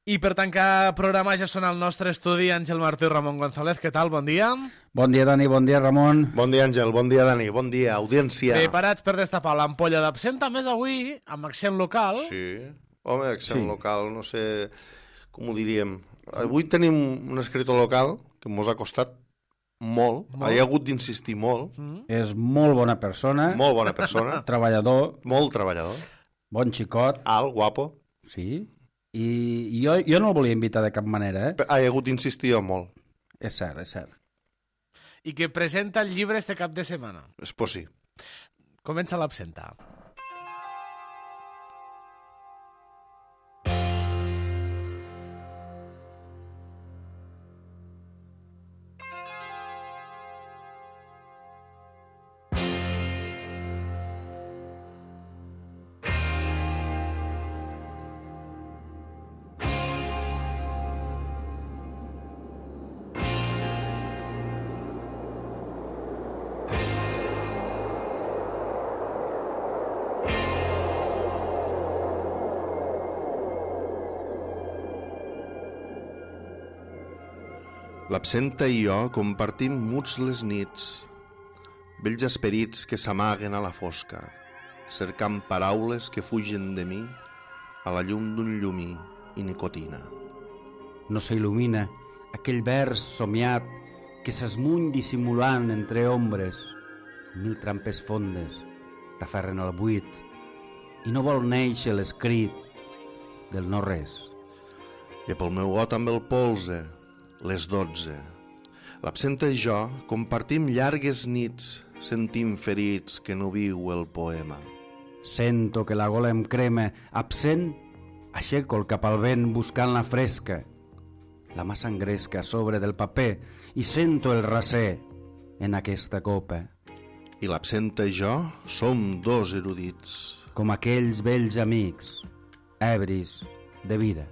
I per tancar programa ja són al nostre estudi Àngel Martí i Ramon González. Què tal? Bon dia. Bon dia, Dani. Bon dia, Ramon. Bon dia, Àngel. Bon dia, Dani. Bon dia, audiència. Preparats per destapar l'ampolla d'absenta, més avui, amb accent local. Sí. Home, accent local, no sé com ho diríem. Avui tenim un escritor local que mos ha costat molt. Hi ha hagut d'insistir molt. És molt bona persona. Molt bona persona. Treballador. Molt treballador. Bon xicot. Alt, guapo. Sí. I jo no el volia invitar de cap manera, Hi ha hagut d'insistir molt. És cert, és cert. I que presenta el llibre este cap de setmana. És possible. Comença l'absenta. L'absenta i jo compartim muts les nits, vells esperits que s'amaguen a la fosca, cercant paraules que fugen de mi a la llum d'un llumí i nicotina. No s'il·lumina aquell vers somiat que s'esmuny dissimulant entre ombres. Mil trampes fondes t'aferren al buit i no vol néixer l'escrit del no res. I pel meu got amb el polze, les 12. L'absenta i jo compartim llargues nits sentint ferits que no viu el poema. Sento que la gola em crema. Absent, aixeco el cap al vent buscant la fresca. La mà s'engresca a sobre del paper i sento el raser en aquesta copa. I l'absenta i jo som dos erudits. Com aquells vells amics, ebris de vida.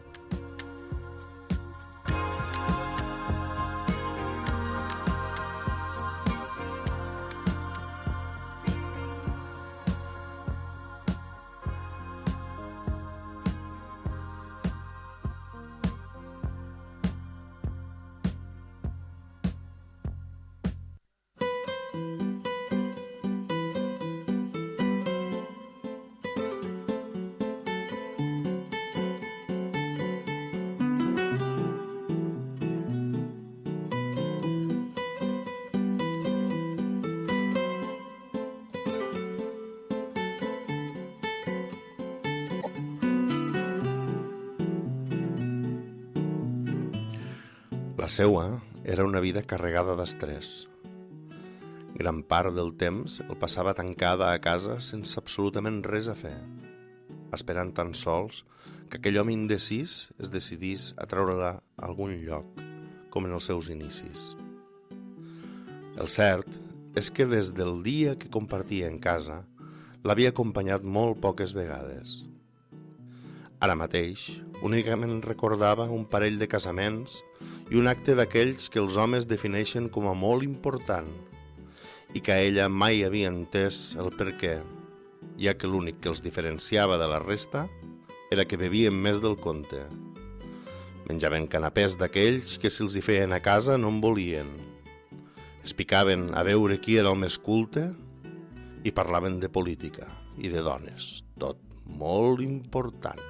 La seua era una vida carregada d'estrès. Gran part del temps el passava tancada a casa sense absolutament res a fer, esperant tan sols que aquell home indecís es decidís a treure-la a algun lloc, com en els seus inicis. El cert és que des del dia que compartia en casa l'havia acompanyat molt poques vegades. Ara mateix únicament recordava un parell de casaments i un acte d'aquells que els homes defineixen com a molt important i que ella mai havia entès el perquè, ja que l'únic que els diferenciava de la resta era que bevien més del compte. Menjaven canapés d'aquells que si els hi feien a casa no en volien. Es picaven a veure qui era el més culte i parlaven de política i de dones, tot molt important.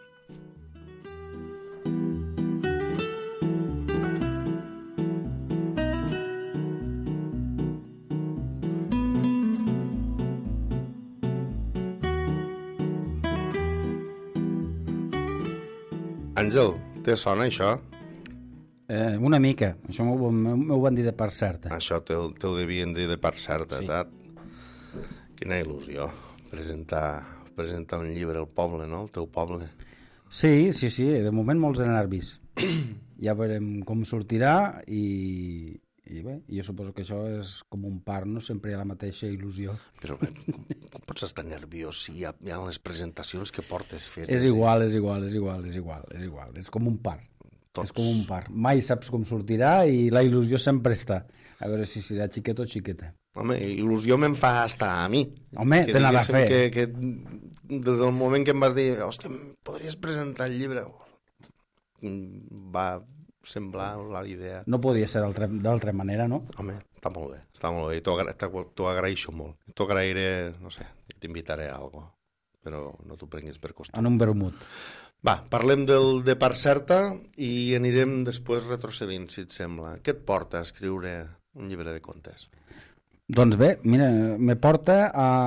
Àngel, te sona això? Una mica. Això m'ho van dir de part certa. Això t'ho devien dir de part certa, Sí. tat. Quina il·lusió, presentar un llibre al poble, no?, al teu poble. Sí, de moment molts de nervis. Ja veurem com sortirà i bé, jo suposo que això és com un part, no? Sempre hi ha la mateixa il·lusió. Però com pots estar nerviós si hi ha les presentacions que portes fetes? És igual. És com un part. Tots. És com un part. Mai saps com sortirà i la il·lusió sempre està. A veure si serà xiquet o xiqueta. Home, il·lusió me'n fa estar a mi. Home, te n'ha de fer. Que des del moment que em vas dir, hòstia, podries presentar el llibre? va semblar la idea. No podia ser d'altra manera, no? Home, està molt bé. I t'ho agraeixo molt. T'ho agrairé, no sé, t'invitaré a algo, però no t'ho prenguis per costum. En un vermut. Va, parlem del de part certa i anirem després retrocedint, si et sembla. Què et porta a escriure un llibre de contes? Doncs bé, mira, me porta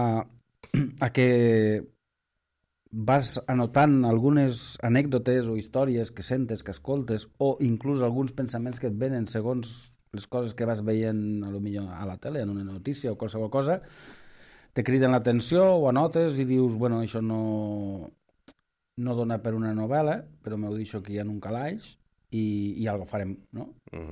a que vas anotant algunes anècdotes o històries que sentes, que escoltes, o inclús alguns pensaments que et venen segons les coses que vas veient potser a la tele, en una notícia o qualsevol cosa, te criden l'atenció o anotes i dius, bueno, això no dona per una novel·la, però m'ho deixo aquí en un calaix i algo farem, no?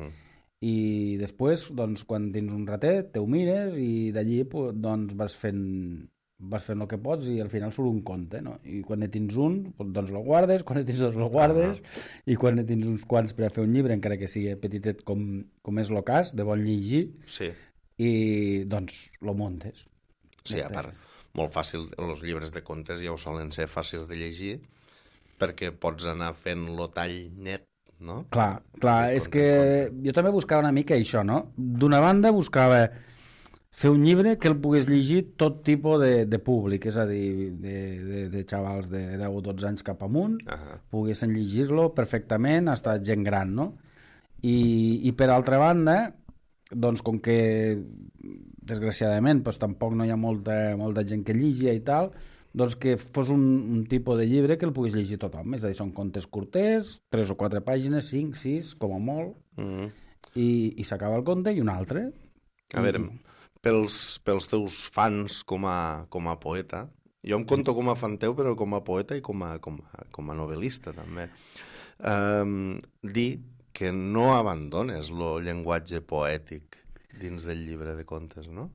I després, doncs, quan tens un ratet, te ho mires i d'allí doncs, vas fent el que pots i al final surt un conte, no? I quan ne tens un, doncs el guardes, quan ne tens dos el guardes, i quan ne tens uns quants per a fer un llibre, encara que sigui petitet com és el cas, de bon llegir, sí. I doncs lo muntes. Sí, a part, molt fàcil, els llibres de contes ja ho solen ser fàcils de llegir, perquè pots anar fent lo tall net, no? Clar, és que jo també buscava una mica això, no? D'una banda buscava fer un llibre que el pogués llegir tot tipus de públic, és a dir, de xavals de 10 o 12 anys cap amunt, poguessin llegir-lo perfectament, hasta gent gran, no? I per altra banda, doncs com que desgraciadament doncs, tampoc no hi ha molta gent que llegia i tal, doncs que fos un tipus de llibre que el pogués llegir tothom. És a dir, són contes curters, 3 o 4 pàgines, 5, 6, com a molt, i s'acaba el conte i un altre. A veure, pels teus fans com a poeta, jo em conto com a fan teu, però com a poeta i com a novel·lista, també. Dir que no abandones el llenguatge poètic dins del llibre de contes, no?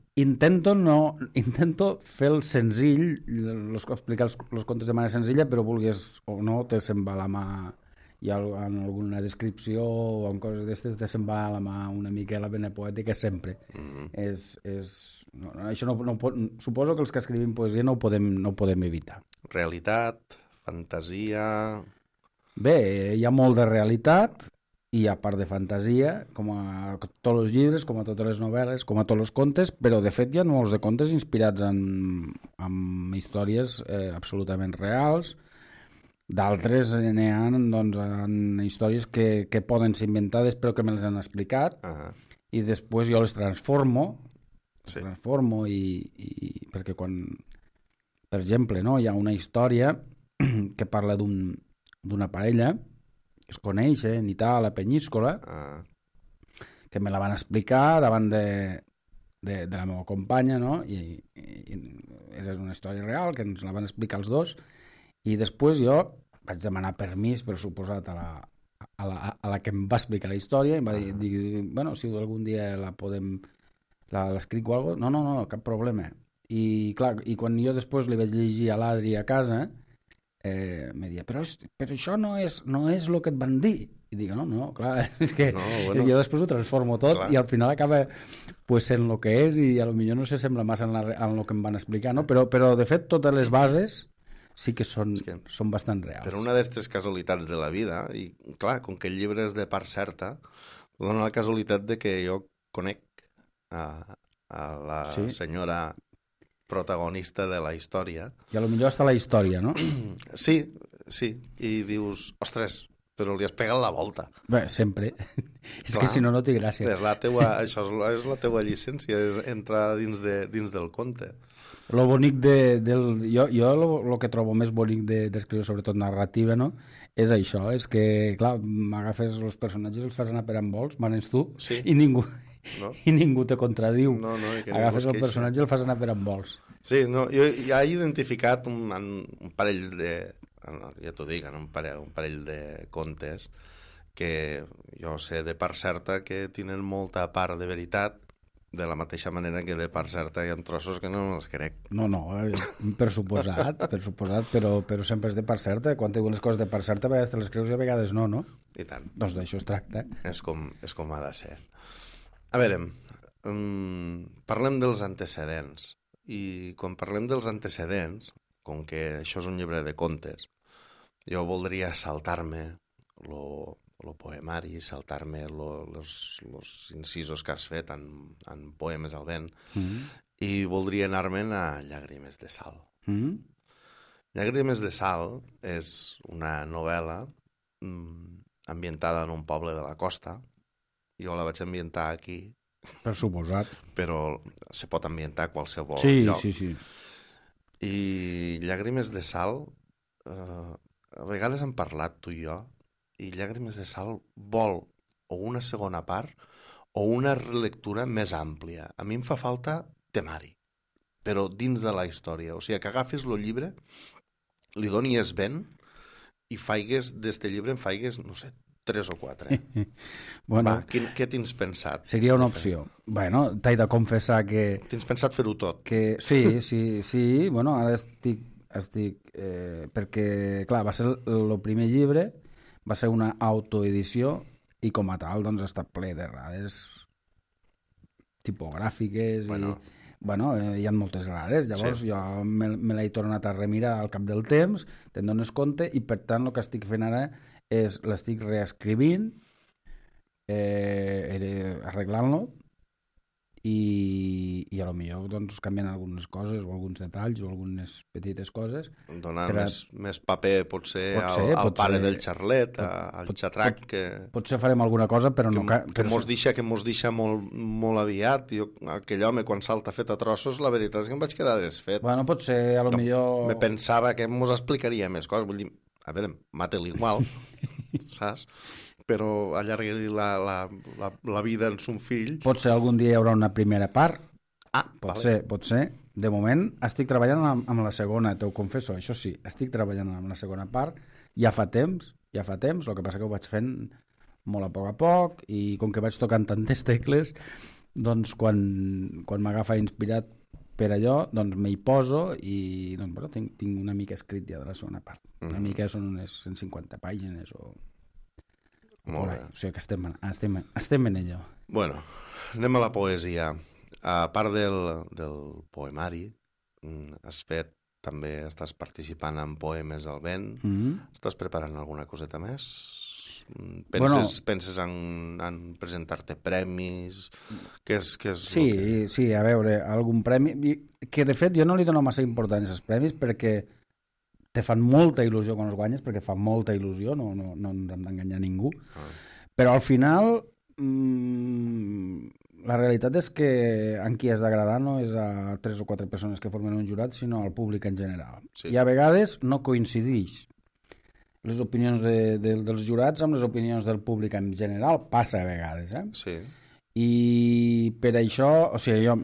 Intento fer el senzill, explicar els contes de manera senzilla, però vulguis o no, te se'n va la mà, hi ha en alguna descripció o en coses d'aquestes, te se'n va la mà una mica la vena poètica sempre. Això suposo que els que escrivim poesia no ho podem evitar. Realitat, fantasia... Bé, hi ha molt de realitat, i a part de fantasia, com a tots els llibres, com a totes les novel·les, com a tots els contes, però de fet hi ha molts de contes inspirats en històries absolutament reals, d'altres n'hi ha doncs, en històries que poden ser inventades però que me les han explicat, i després jo les transformo i perquè quan, per exemple, no, hi ha una història que parla d'una parella que es coneixen i tal, a Penyíscola, que me la van explicar davant de la meva companya, no? I és una història real, que ens la van explicar els dos, i després jo vaig demanar permís, per suposat, a la que em va explicar la història, i em va dir, bueno, si algun dia l'escric o alguna cosa, no, cap problema. I clar, i quan jo després li vaig llegir a l'Adri a casa, me deia, però això no és el que et van dir. I dic, no, clar, és que jo després ho transformo tot, clar. I al final acaba sent el que és, i potser no s'assembla massa en el que em van explicar, no? Però de fet totes les bases sí que són bastant reals. Per una d'aquestes casualitats de la vida, i clar, com que el llibre és de part certa, dona la casualitat de que jo conec a la senyora protagonista de la història. I potser està la història, no? Sí, i dius, ostres, però li has pegat la volta. Bé, sempre. És que si no té gràcia. Això és la teua llicència, és entrar dins del conte. Lo bonic jo el que trobo més bonic d'escriure, sobretot narrativa, no? És això, és que, clar, m'agafes els personatges, els fas anar per envolts, manes tu, i ningú te contradiu. Agafes el personatge i el fas anar per envolts. Sí, jo ja he identificat un parell de... ja t'ho dic, un parell de contes que jo sé de part certa que tenen molta part de veritat, de la mateixa manera que de part certa hi ha trossos que no els crec. No, per suposat, però sempre és de part certa. Quan diuen les coses de part certa, a vegades te les creus i a vegades no? I tant. Doncs d'això es tracta. És com ha de ser. A veure, parlem dels antecedents. I quan parlem dels antecedents, com que això és un llibre de contes, jo voldria saltar-me lo poemari, saltar-me los incisos que has fet en Poemes al vent, i voldria anar-me'n a Llàgrimes de sal. Llàgrimes de sal és una novel·la ambientada en un poble de la costa. Jo la vaig ambientar aquí, Per suposat. però se pot ambientar a qualsevol Sí, lloc. sí. I Llàgrimes de sal, a vegades hem parlat tu i jo, i Llàgrimes de sal vol o una segona part o una relectura més àmplia. A mi em fa falta temari, però dins de la història. O sigui, que agafes el llibre, li donies vent i faigues, d'este llibre en faigues, no sé, 3 o 4. Bueno, Va, què tens pensat? seria una opció. Bueno, t'he de confessar que... Tens pensat fer-ho tot? Sí, bueno, ara estic perquè, clar, va ser el primer llibre, va ser una autoedició i com a tal, doncs, està ple d'errades tipogràfiques Bueno. hi ha moltes errades. Llavors jo me l'he tornat a remirar al cap del temps, te'n dones compte, i per tant el que estic fent ara és l'estic reescrivint, arreglant-lo, i a lo millor doncs, canviant algunes coses o alguns detalls o algunes petites coses. Donant més paper potser al pare del xarlet, al xatrac, que potser farem alguna cosa, però no... que mos deixa molt aviat. Jo, aquell home, quan salta fet a trossos, la veritat és que em vaig quedar desfet. Bueno, potser a lo millor... Me pensava que mos explicaria més coses. Vull dir, a veure, mata-li igual, saps? Però allargui la vida en son fill. Potser algun dia hi haurà una primera part. Pot vale. ser. De moment estic treballant amb la segona, t'ho confesso, això sí, estic treballant amb la segona part, ja fa temps, el que passa que ho vaig fent molt a poc, i com que vaig tocant tantes tecles, doncs quan m'agafa inspirat per allò, doncs m'hi poso i doncs, bueno, tinc una mica escrit ja de la segona part. Una mica són unes 150 pàgines o... Molt bé. O sigui que estem en ello. Bueno, anem a la poesia. A part del poemari, també estàs participant en Poemes al vent. Estàs preparant alguna coseta més? Penses en presentar-te premis? Què és Sí, a veure, algun premi... Que, de fet, jo no li dono massa importància als premis perquè te fan molta il·lusió quan els guanyes, perquè fa molta il·lusió, no ens hem d'enganyar ningú. Però al final la realitat és que en qui has d'agradar no és a 3 o 4 persones que formen un jurat, sinó al públic en general. Sí. I a vegades no coincidix les opinions dels jurats amb les opinions del públic en general. Passa a vegades, Sí. I per això, o sigui, jo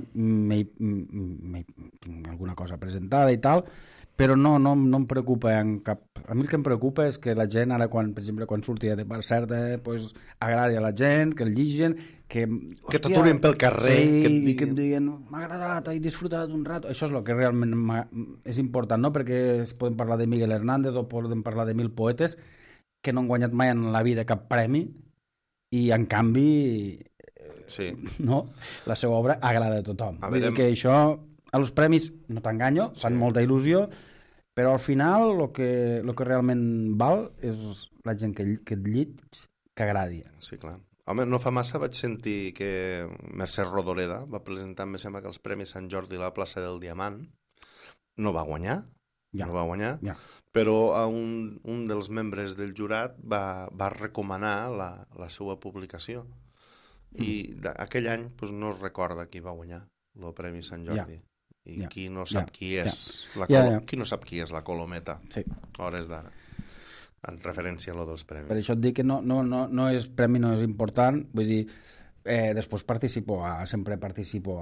tinc alguna cosa presentada i tal, però no em preocupa en cap... A mi el que em preocupa és que la gent ara, per exemple, quan surti de part certa, pues, agradi a la gent, que el lligen, que t'aturen pel carrer, sí, que em diguen, m'ha agradat, he disfrutat un rato. Això és el que realment és important, no? Perquè podem parlar de Miguel Hernández o podem parlar de 1000 poetes que no han guanyat mai en la vida cap premi i, en canvi, no? La seva obra agrada a tothom. Vull dir que això... A los premis, no t'enganyo, fan molta il·lusió, però al final el que realment val és la gent que et llig, que agradi. Sí, clar. Home, no fa massa vaig sentir que Mercè Rodoreda va presentar, em sembla que els Premis Sant Jordi a la plaça del Diamant. No va guanyar, però un dels membres del jurat va recomanar la seva publicació. I aquell any no es recorda qui va guanyar el Premi Sant Jordi. I qui no sap qui és qui no sap qui és la Colometa a hores d'ara, en referència a lo dels premis. Per això et dic que no és premi, no és important. Vull dir, després sempre participo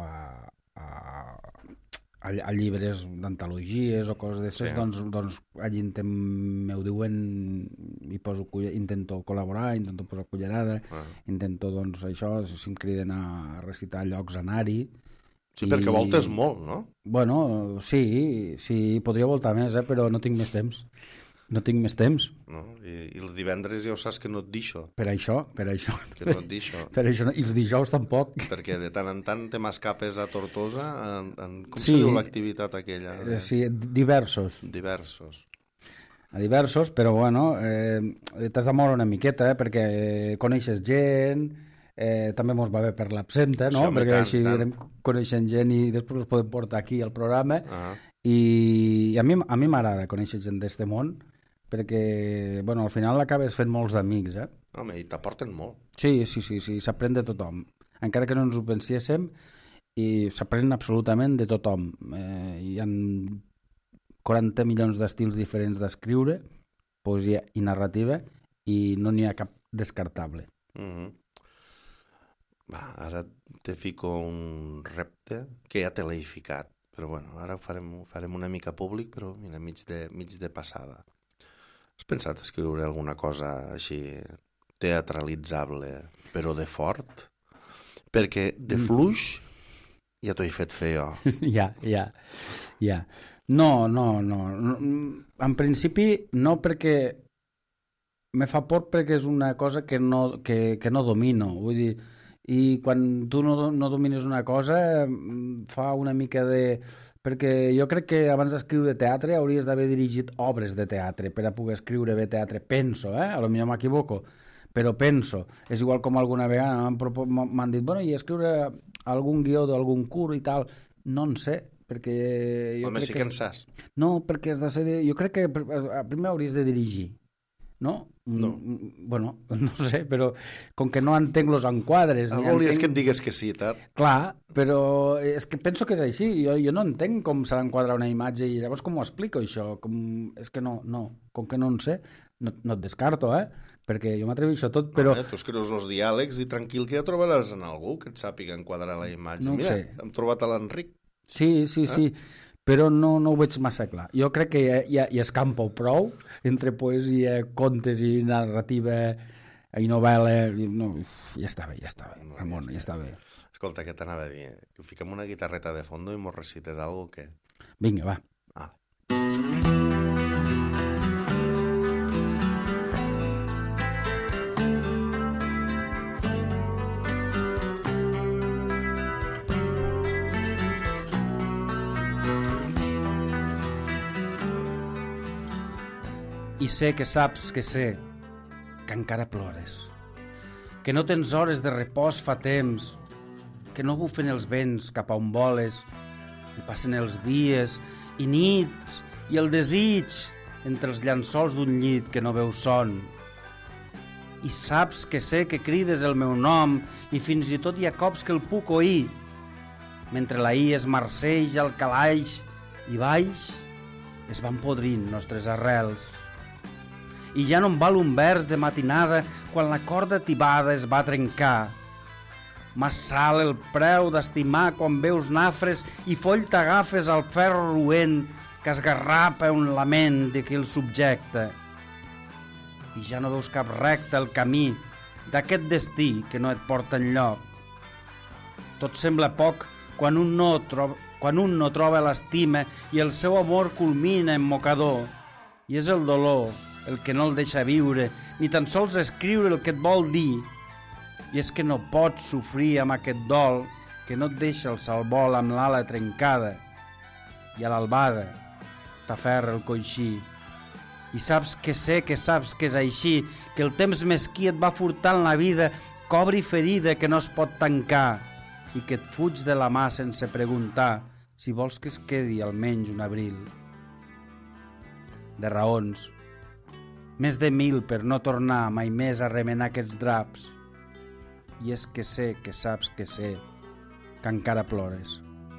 a llibres d'antologies o coses d'aquestes, doncs allí m'ho diuen i intento col·laborar, intento posar cullerada, intento, doncs, això, si em criden a recitar llocs, anar-hi. Sí, perquè voltes molt, no? Bueno, sí, podria voltar més, però no tinc més temps. No tinc més temps. No? I els divendres ja ho saps que no et deixo. Per això. Que no et deixo. Per això, i els dijous tampoc. Perquè de tant en tant te m'escapes a Tortosa com se diu l'activitat aquella? Sí, diversos. diversos, però bueno, t'has de moure una miqueta, perquè coneixes gent, també mos va bé per l'absenta, no? Sí, home, Perquè tant, així tant. anem coneixent gent i després els podem portar aquí al programa. Ah. I a mi m'agrada conèixer gent d'este món, perquè bueno, al final acabes fent molts amics, Home, i t'aporten molt. Sí, s'aprèn de tothom. Encara que no ens ho penséssim, i s'aprèn absolutament de tothom. Hi ha 40 milions d'estils diferents d'escriure, poesia i narrativa, i no n'hi ha cap descartable. Va, ara te fico un repte que ja te l'he ficat, però bueno, ara ho farem una mica públic, però mira, mig de passada. Has pensat escriure alguna cosa així teatralitzable, però de fort? Perquè de fluix ja t'ho he fet fer jo. Ja. No. En principi no, perquè me fa por, perquè és una cosa que no domino. Vull dir, i quan tu no domines una cosa fa una mica de... Perquè jo crec que abans d'escriure teatre hauries d'haver dirigit obres de teatre per a poder escriure bé teatre. Penso, a lo millor m'equivoco, però penso. És igual com alguna vegada m'han dit, bueno, i escriure algun guió d'algun curt i tal. No en sé, perquè... Home, sí que en saps. No, perquè has de ser... Jo crec que primer hauries de dirigir, no? No. Bueno, no sé, però com que no entenc els enquadres... Volies que em digues que sí, Tat? Clar, però és que penso que és així. Jo no entenc com s'ha d'enquadrar una imatge i llavors com ho explico, això? És que no, com que no en sé, no et descarto, perquè jo m'atreveixo a tot, però... Tu escrius els diàlegs i tranquil que ja trobaràs en algú que et sàpiga enquadrar la imatge. No ho Mira, sé. hem trobat a l'Enric. Sí, però no ho veig massa clar. Jo crec que ja escampo prou entre poesia, contes i narrativa i novel·la. No, ja està bé, Ramon, ja està bé. Escolta, què t'anava a dir? Que fiquem una guitarreta de fondo i mos recites algo que... Vinga, va. I sé que saps que sé que encara plores, que no tens hores de repòs fa temps, que no bufen els vents cap a on voles i passen els dies i nits i el desig entre els llençols d'un llit que no veu son. I saps que sé que crides el meu nom i fins i tot hi ha cops que el puc oir, mentre la I es marceja al calaix i baix es van podrint nostres arrels. I ja no em val un vers de matinada quan la corda tibada es va trencar. M'has sal el preu d'estimar quan veus nafres i foll t'agafes al ferro roent que esgarrapa un lament de qui el subjecta. I ja no veus cap recte el camí d'aquest destí que no et porta enlloc. Tot sembla poc quan un no troba l'estima i el seu amor culmina en mocador. I és el dolor el que no el deixa viure, ni tan sols escriure el que et vol dir. I és que no pots sofrir amb aquest dol que no et deixa el salvol amb l'ala trencada. I a l'albada t'aferra el coixí. I saps que sé que saps que és així, que el temps mesquí et va furtant la vida, cobri ferida que no es pot tancar, i que et fuig de la mà sense preguntar si vols que es quedi almenys un abril. De raons, més de 1000 per no tornar mai més a remenar aquests draps. I és que sé que saps que sé que encara plores.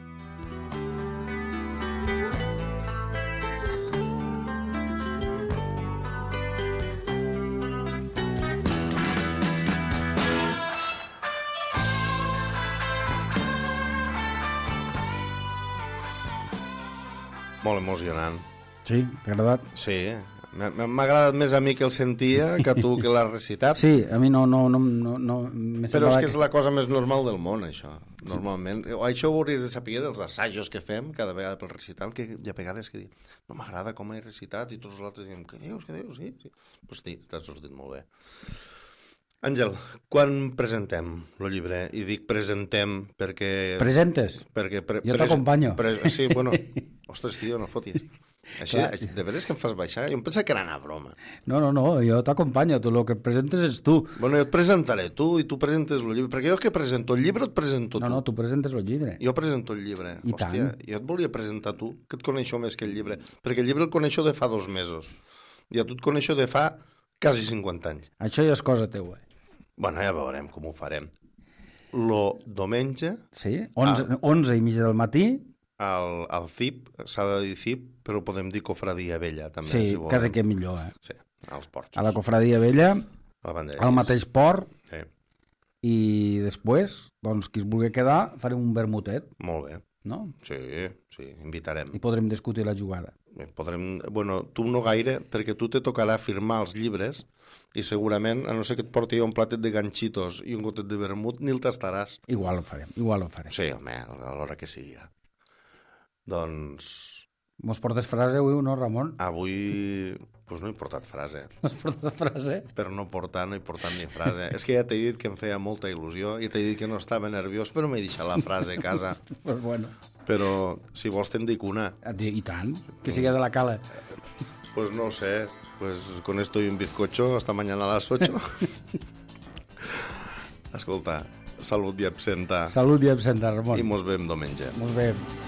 Molt emocionant. Sí, t'ha agradat? Sí, m'ha agradat més a mi que el sentia que tu que l'has recitat. Sí, a mi no Però és que és la cosa més normal del món, això. Normalment. Això ho hauries de saber dels assajos que fem cada vegada pel recital, que hi ha vegades que dic, no m'agrada com he recitat, i tots els altres diem, què dius, sí. Doncs sí, t'ha sortit molt bé. Àngel, quan presentem el llibre? I dic presentem perquè... Presentes? Perquè Jo t'acompanyo. Sí, bueno, ostres, tio, no fotis. Així, de veres que em fas baixar? Jo em pensava que era una broma. No, jo t'acompanyo, tu el que presentes ets tu. Bueno, jo et presentaré tu i tu presentes el llibre, perquè jo que presento el llibre et presento tu. No, tu presentes el llibre. Jo presento el llibre. I Hòstia, tant. jo et volia presentar tu, que et coneixo més que el llibre, perquè el llibre el coneixo de fa 2 mesos. I a tu et coneixo de fa quasi 50 anys. Això ja és cosa teua. Bueno, ja veurem com ho farem. Lo diumenge, Sí? 11:30 del matí. al CIP, s'ha de dir CIP, però podem dir Cofradia Vella, també, Sí, si volem. quasi que millor, eh? Sí, als porxos. A la Cofradia Vella, A la Vandellas. al mateix port, Sí, i després, doncs, qui es vulgui quedar, farem un vermutet, molt bé. no? Sí, invitarem. I podrem discutir la jugada. Podrem... Bueno, tu no gaire, perquè tu te tocarà firmar els llibres i segurament, a no ser que et porti un platet de ganxitos i un gotet de vermut, ni el tastaràs. Igual ho farem. Sí, home, a l'hora que sigui. Doncs Mos portes frase avui, no, Ramon? avui pues no he portat frase, Mos portes frase? per no he portat ni frase. És que ja t'he dit que em feia molta il·lusió i t'he dit que no estava nerviós, però m'he deixat la frase a casa. Pues bueno, Però si vols te'n dic una. i tant, que sigui de la cala. Pues no sé, pues con esto y un bizcocho hasta mañana a las 8. Escolta, salut i absenta. Salut i absenta, Ramon. I mos veiem diumenge. Mos veiem.